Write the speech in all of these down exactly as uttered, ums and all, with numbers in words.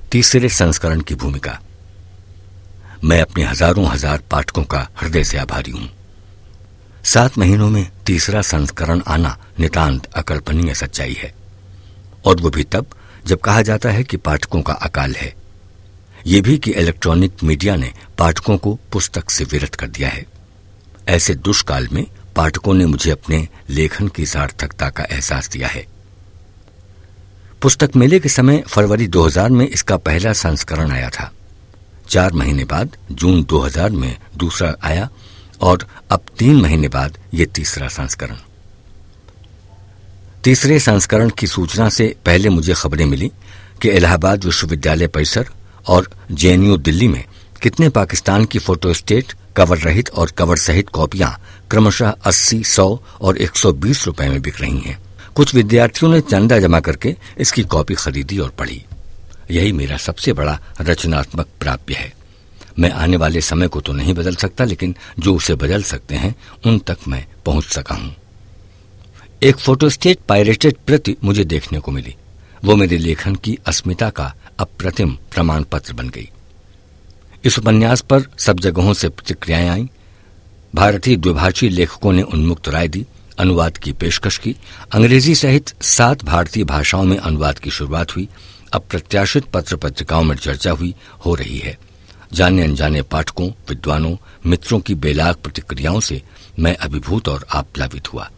तीसरे संस्करण की भूमिका। मैं अपने हजारों हजार पाठकों का हृदय से आभारी हूं। सात महीनों में तीसरा संस्करण आना नितांत अकल्पनीय सच्चाई है, और वो भी तब जब कहा जाता है कि पाठकों का अकाल है। ये भी कि इलेक्ट्रॉनिक मीडिया ने पाठकों को पुस्तक से विरत कर दिया है। ऐसे दुष्काल में पाठकों ने मुझे अपने लेखन की सार्थकता का एहसास दिया है। पुस्तक मेले के समय फरवरी दो हज़ार में इसका पहला संस्करण आया था। चार महीने बाद जून दो हज़ार में दूसरा आया, और अब तीन महीने बाद ये तीसरा संस्करण। तीसरे संस्करण की सूचना से पहले मुझे खबरें मिली कि इलाहाबाद विश्वविद्यालय परिसर और जेएनयू दिल्ली में कितने पाकिस्तान की फोटोस्टेट, कवर रहित और कवर सहित कॉपियां क्रमशः अस्सी, सौ और एक सौ बीस रुपए में बिक रही हैं। कुछ विद्यार्थियों ने चंदा जमा करके इसकी कॉपी खरीदी और पढ़ी। यही मेरा सबसे बड़ा रचनात्मक प्राप्य है। मैं आने वाले समय को तो नहीं बदल सकता, लेकिन जो उसे बदल सकते हैं उन तक मैं पहुंच सका हूं। एक फोटोस्टेट पायरेटेड प्रति मुझे देखने को मिली। वो मेरे लेखन की अस्मिता का अप्रतिम प्रमाण पत्र बन गई। इस उपन्यास पर सब जगहों से प्रतिक्रियाएं आईं। भारतीय द्विभाषी लेखकों ने उन्मुक्त राय दी, अनुवाद की पेशकश की। अंग्रेजी सहित सात भारतीय भाषाओं में अनुवाद की शुरुआत हुई। अब प्रत्याशित पत्र पत्रिकाओं में चर्चा हुई हो रही है। जाने अनजाने पाठकों, विद्वानों, मित्रों की बेलाग प्रतिक्रियाओं से मैं अभिभूत और आप्लावित हुआ।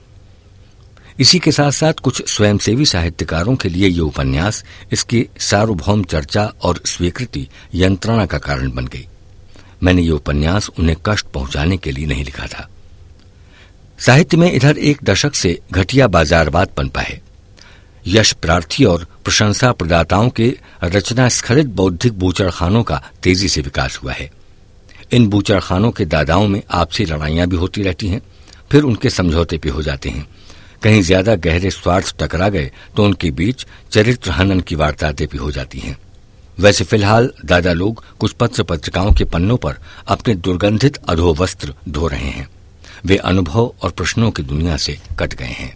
इसी के साथ साथ कुछ स्वयंसेवी साहित्यकारों के लिए ये उपन्यास इसकी सार्वभौम चर्चा और स्वीकृति यंत्रणा का कारण बन गई। मैंने ये उपन्यास उन्हें कष्ट पहुंचाने के लिए नहीं लिखा था। साहित्य में इधर एक दशक से घटिया बाजारवाद पनपा है। यश प्रार्थी और प्रशंसा प्रदाताओं के रचना स्खलित बौद्धिक बूचड़खानों का तेजी से विकास हुआ है। इन बूचड़खानों के दादाओं में आपसी लड़ाइयां भी होती रहती हैं, फिर उनके समझौते भी हो जाते हैं। कहीं ज्यादा गहरे स्वार्थ टकरा गए तो उनके बीच चरित्र हनन की वारदातें भी हो जाती हैं। वैसे फिलहाल दादा लोग कुछ पत्र पत्रिकाओं के पन्नों पर अपने दुर्गंधित अधोवस्त्र धो रहे हैं। वे अनुभव और प्रश्नों की दुनिया से कट गए हैं।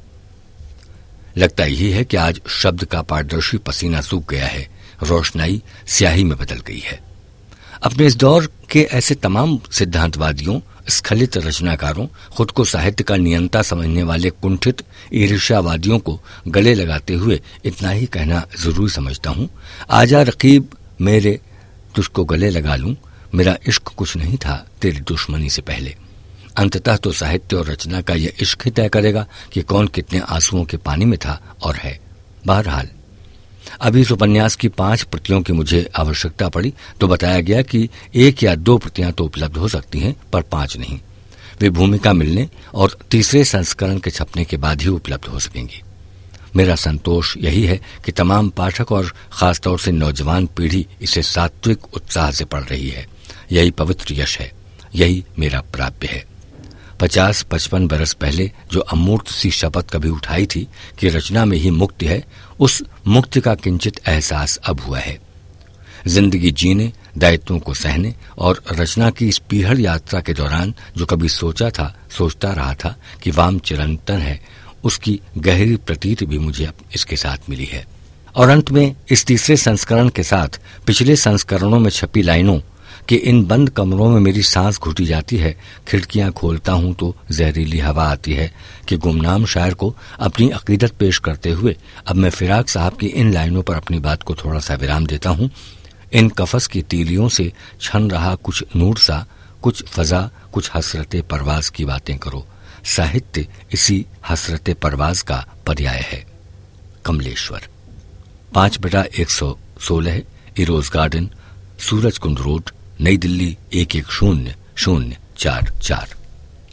लगता यही है कि आज शब्द का पारदर्शी पसीना सूख गया है, रोशनाई स्याही में बदल गई है। अपने इस दौर के ऐसे तमाम सिद्धांतवादियों, स्खलित रचनाकारों, खुद को साहित्य का नियंता समझने वाले कुंठित ईर्ष्यावादियों को गले लगाते हुए इतना ही कहना जरूरी समझता हूं। आजा रकीब मेरे, तुझको गले लगा लूं, मेरा इश्क कुछ नहीं था तेरी दुश्मनी से पहले। अंततः तो साहित्य और रचना का यह इश्क ही तय करेगा कि कौन कितने आंसुओं के पानी में था और है। बहरहाल अभी इस उपन्यास की पांच प्रतियों की मुझे आवश्यकता पड़ी तो बताया गया कि एक या दो प्रतियां तो उपलब्ध हो सकती हैं, पर पांच नहीं। वे भूमिका मिलने और तीसरे संस्करण के छपने के बाद ही उपलब्ध हो सकेंगी। मेरा संतोष यही है कि तमाम पाठक और खासतौर से नौजवान पीढ़ी इसे सात्विक उत्साह से पढ़ रही है। यही पवित्र यश है, यही मेरा प्राप्य है। पचास पचपन बरस पहले जो अमूर्त सी शपथ कभी उठाई थी कि रचना में ही मुक्ति है, उस मुक्ति का किंचित एहसास अब हुआ है। जिंदगी जीने, दायित्वों को सहने और रचना की इस पीहड़ यात्रा के दौरान जो कभी सोचा था, सोचता रहा था कि वाम चिरंतन है, उसकी गहरी प्रतीति भी मुझे इसके साथ मिली है। और अंत में इस तीसरे संस्करण के साथ पिछले संस्करणों में छपी लाइनों कि इन बंद कमरों में मेरी सांस घुटी जाती है, खिड़कियां खोलता हूं तो जहरीली हवा आती है, कि गुमनाम शायर को अपनी अकीदत पेश करते हुए अब मैं फिराक साहब की इन लाइनों पर अपनी बात को थोड़ा सा विराम देता हूं। इन कफस की तीलियों से छन रहा कुछ नूर सा, कुछ फजा, कुछ हसरते परवाज की बातें करो। साहित्य इसी हसरते परवाज का पर्याय है। कमलेश्वर, पांच बटा एक सौ सोलह, Eros garden, Suraj Kund road, New Delhi एक एक शून्य शून्य चार चार।